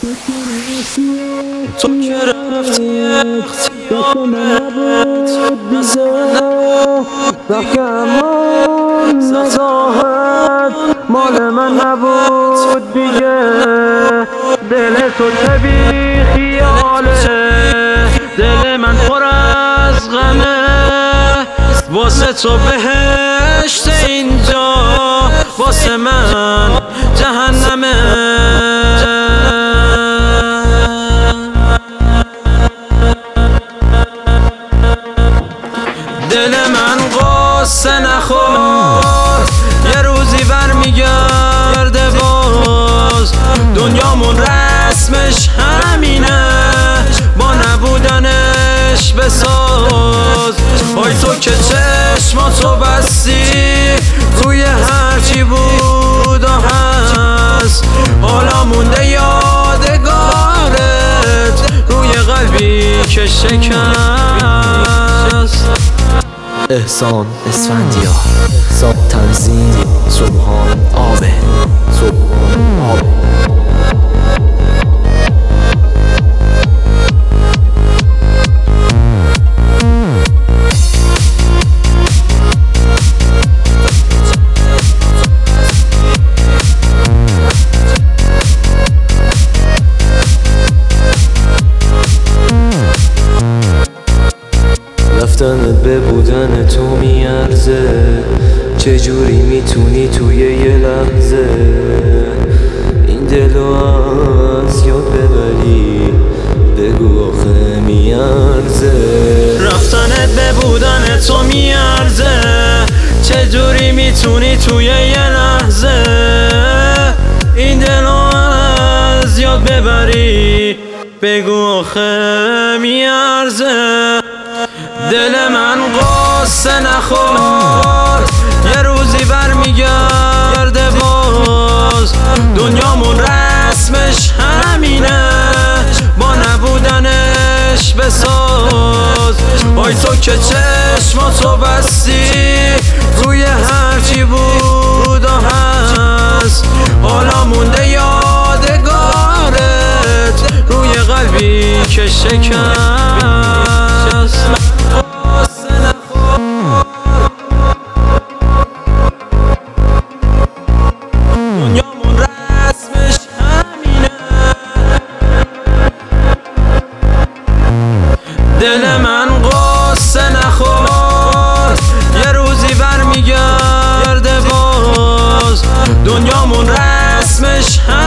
تو که رفتی اختیارت مثل وقت امان نگاهت مال من نبود دیگه. دل تو بی خیاله، دل من پر از غمه، واسه تو بهشت اینجا، واسه من جهنمه. دل من قصه نخور، یه روزی برمیگرده باز. دنیامون رسمش همینه، با نبودنش بساز. آی تو که چشماتو بستی روی هرچی بود و هست، حالا مونده یادگارت روی قلبی که شکست. احسان اسفندیار، تنظیم سبحان آبه. رفتنت به بودن تو میارزه، چجوری میتونی توی یه لحظه این دلو از یاد ببری؟ بگو آخه میارزه. رفتنت به بودن تو میارزه، چجوری میتونی توی یه لحظه این دلو از یاد ببری؟ بگو آخه میارزه. دل من قصه نخور، یه روزی برمیگرده باز. دنیامون رسمش همینه، با نبودنش بساز. آی تو که چشماتو بستی روی هرچی بود و هست، حالا مونده یادگارت روی قلبی که شکست. دنیامون رسمش همینه، دل من قصه نخور، یه روزی برمیگرده باز. دنیامون رسمش همینه،